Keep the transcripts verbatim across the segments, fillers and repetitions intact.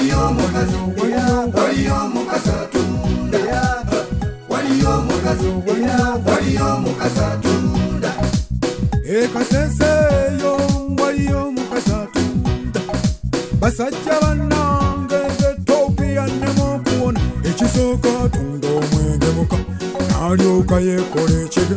waliyo mukazi waliyo mukasa tunda waliyo mukazi waliyo mukasa tunda ekasese yo waliyo mukasa tunda basajja bannange Ethiopia nemo kuona ekisooka tunda omwenge muka n'alyoka yekola ekibi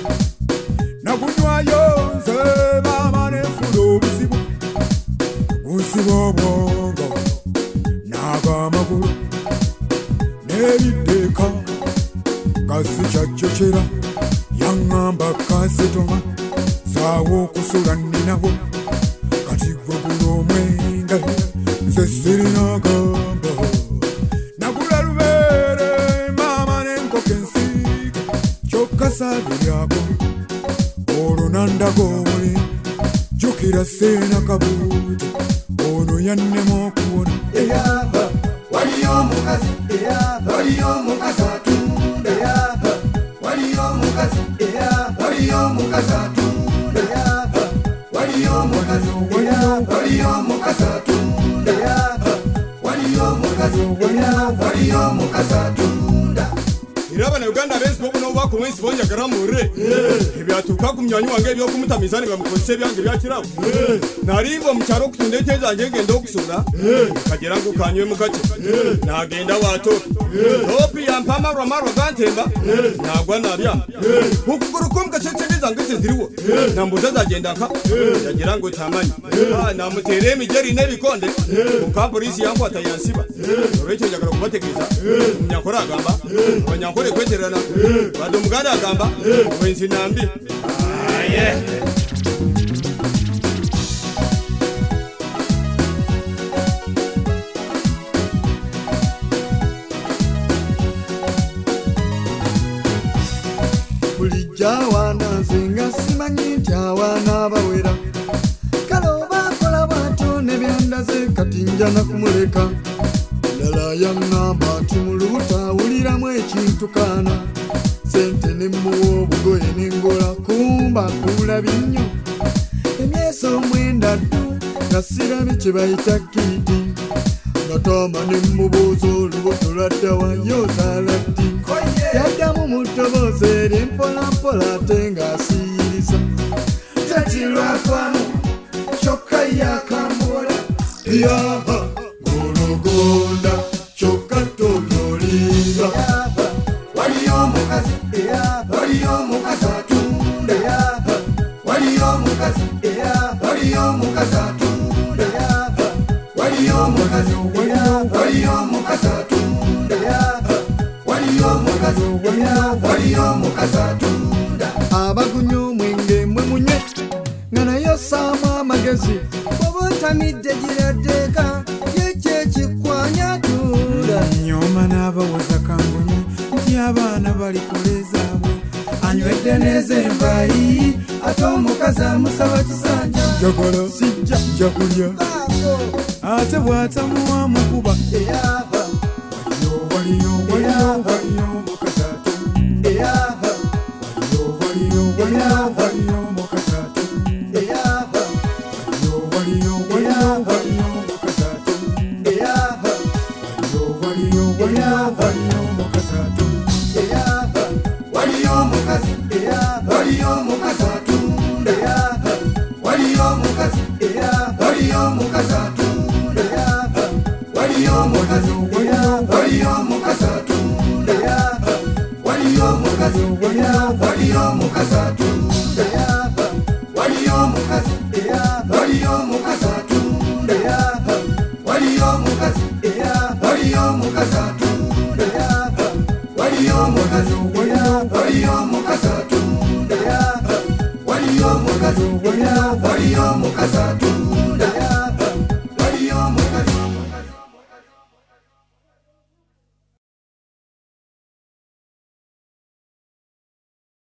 nakunywayo nze maama nefuna obuzibu buzibu obwongo n'ag'amagulu n'ebiddeeka kasi kyajjukira yaŋŋamba kasitoma saawa okusula nninawo kati gwegula omwenge nze sirina gamba nagula lubeere maama n'enkoko ensiige kyokka saabiryako olwo nandaga obuli jjukira seena kabuuti ono yannema okuwona waliyo mukazi waliyo mukasa tunda waliyo mukazi waliyo mukasa tunda waliyo mukazi waliyo mukasa tunda waliyo mukazi waliyo mukasa tunda iraba na Uganda bese bobu no bako wensi bonja garamure ebyatuka kumyanyi wange byo kumutamizani bamukose byange byakirawo narimbo mucyaro kutundeteza ngenge ndo kusura kagera ngo kanywe mugace nagenda wato topi yampama romaro gantemba nagwa nabya ukuguru kumka cecebeza ngeze ziriwo nambuza zagenda nka yagira ngo tamanyi ah namutere imigeri nebikonde uka polisi yangu atayansiba orecho njagara kubategeza munyakora agamba abanyakore kweterana bado muganda agamba wenzi nambi ah yeah Jawana zinga simanyi nti awana bawera kalo bakola bwatyo ne byandaze kati njana kumuleka lala yaŋŋamba nti mu lubuto awuliramu ekintu kaana sente ne muwa obugoye n'engola kumba kulabye nnyo emyeso omwenda ddu nga sirabye kye bayita kiiti nga toma ne mubuuza olubuto lwaddawa yozaala ddi yaddamu mu ddoboozi ery'empolampola ate ng'asiyiriza tati lwafamu kyokka yakambola yaha gologonda kyokka totolinga waliyo mukazi waliyo mukasa tunda waliyo mukazi waliyo mukasa tunda waliyo mukazi waliyo mukasa tunda waliyo mukazi waliyo mukasa tunda abagunya omwenge mwe munye nga nayo saamu amagezi bwoba ntamidde giraddeeka yekyekikwanya tunda nyoma n'abawoza kangunyi nti abaana bali kulezaabwe anywedde neza envayi ate omukazi amusaba kisanja njagala sijja nja kulya ate bw'atamuwa mukuba waliyo waliyo waliyo mukasa tunda waliyo waliyo waliyo mukasa tunda waliyo waliyo waliyo mukasa tunda waliyo waliyo waliyo mukasa tunda waliyo mukazi waliyo mukasa tunda waliyo mukazi waliyo mukasa tunda waliyo mukazi waliyo mukasa tunda waliyo mukazi waliyo mukasa tunda waliyo mukazi waliyo mukasa tunda waliyo mukazi waliyo mukasa tunda waliyo mukazi waliyo mukasa tunda waliyo mukazi waliyo mukasa tunda